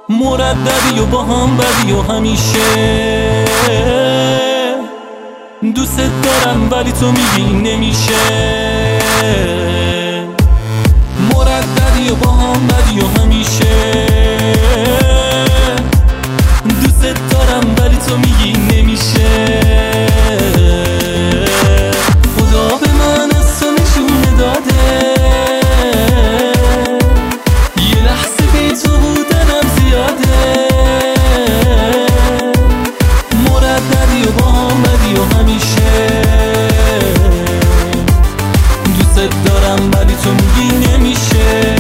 مرددی و با هم بدی و همیشه دوست دارم ولی تو میگی نمیشه. مرددی و با هم بدی و همیشه دوست دارم ولی تو میگی نمیشه. خدا به من از تو نشونه داده یه لحظه بی تو بودنم زیاده. مرددی و با هم بدی و همیشه دوست دارم ولی تو میگی نمیشه.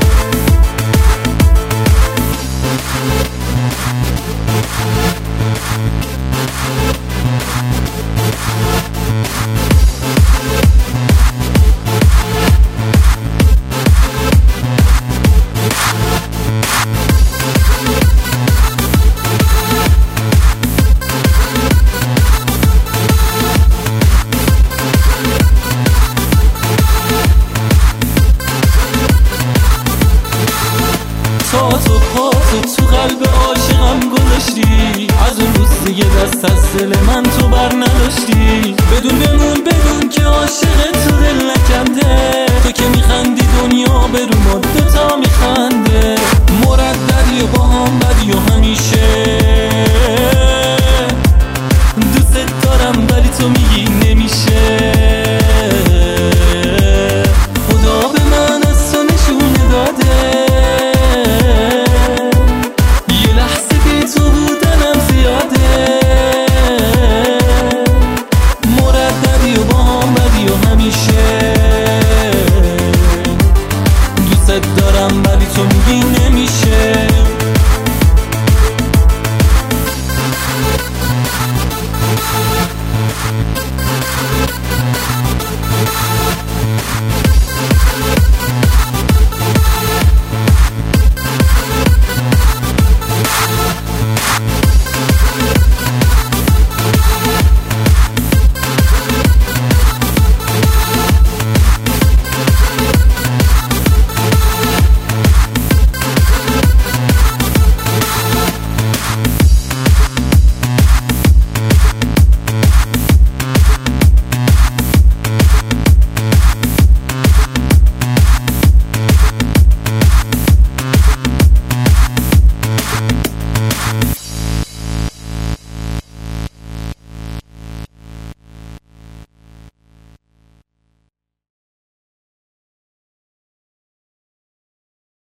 تو پاتو تو قلب عاشقم گذاشتی، از اون روز دیگه دست از دل من تو بر نداشتی. بدون که عاشق تو دل نکنده، تو که میخندی دنیا به رو ما دوتا میخند.